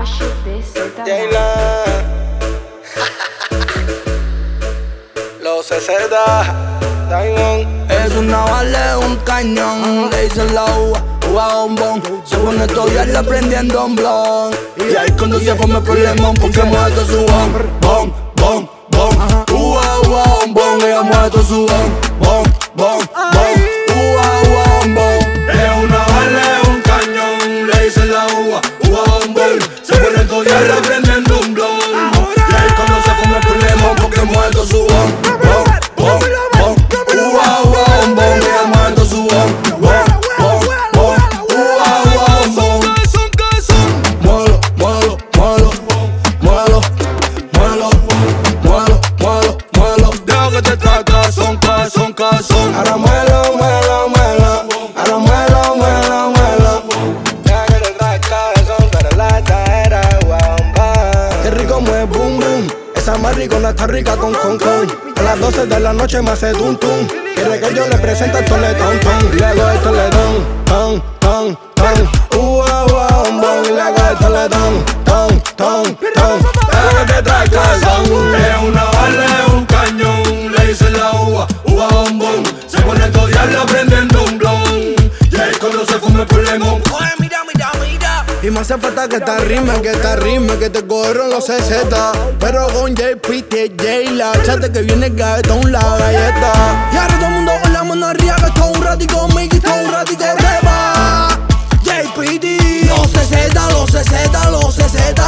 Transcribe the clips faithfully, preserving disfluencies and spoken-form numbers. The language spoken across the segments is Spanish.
Jayla. Los sesenta, Diamond. Es una bala, un cañón. Le dicen la uva, uva bombón. Se pone todo y le prendiendo un blon. Y ahí cuando se forma el problemón, porque mueve todo su bon, bon, bon, bon. Uva, uva, bombón. Ella mueve todo su bon, bon, bon, bon. Uva, uva, bombón. Es una bala, un cañón. Le dicen la uva, uva bombón. Se pone todo y le prendiendo un blon. Y ahí cuando se forma el problemón, porque mueve todo su bon, bon, bon, bon. Uva, uva, bombón. Ella mueve todo su bon, bon, bon, bon. Uva, uva, bombón. Muévelo, muévelo, muévelo, muévelo, muévelo, muévelo, muévelo, muévelo. Deja que te trae cazón, cazón, cazón. Ahora muévelo, muévelo, muévelo. Ahora muévelo, muévelo, muévelo. Deja que te trae cabezón, pero la era guamba. Qué rico mueve boom boom. Esa más rico, no está rica con con con. A las doce de la noche me hace tum tum. Quiere que yo le presente el toletón ton. Luego el toletón, ton, ton, ton. Ua, ua, bombón. Y luego el toletón, ton, ton, ton. Deja que te trae calzón. Es una bala, es un cañón. Le dicen la uva, uva bombón. Se pone todo y le prendiendo un blon. Y ahí cuando se fuma el problemón. Mira, mira, mira. Y me hace falta que te rime, que te rime, que te corran los sesenta. Pero con J P T, Jayla, chate que viene el gavetón, la galleta. Y ahora todo el mundo con la mano arriba, que esto es un ratico, Mickey, esto es un ratico, reba. J P T, los sesenta, los sesenta, los sesenta.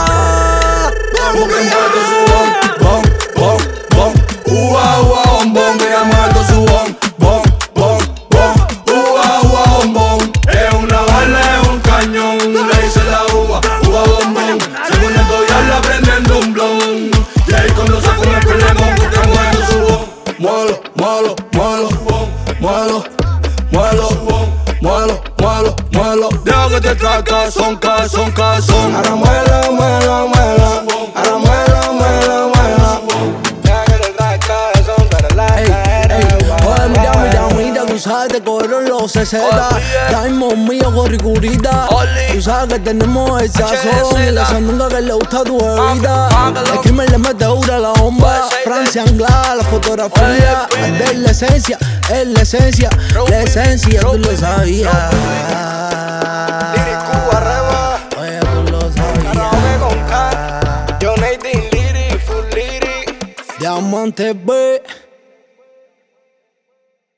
Porque muerto su bon, bon, bon, bon. Ua, ua, bombón, que ya muerto su bon, bon, bon, bon. Ua, ua, bombón. Es una bala, es un cañón. Le dice la uva, uva bombón. Se pone todo y la prendiendo un blon. Y ahí cuando se fuma el problemón, porque muerto su bon. Muévelo, muévelo, muévelo, muévelo, muévelo, muévelo, muévelo, muévelo. Deja que te trae cazón, cazón, cazón. Ahora muévelo, muévelo, muévelo. Ahora muévelo, muévelo, muévelo. Deja que te trae cabezón, pero la Ey, era ey, guamba. oye, mira, mira, mira, tú sabes, te corren los sesenta. Diamond mío, gorricurita. Tú sabes que tenemos el sazón y la sandunga que le gusta a tu bebida. El crimen le mete dura a la bomba. Francia Anglada, la fotografía. Es la esencia, es la esencia, la esencia, tú lo sabías. Cuba, reba. Oye, tú lo Karaoke con sabías. K. Yo, Nathan, Liri, full Liri. Diamante B.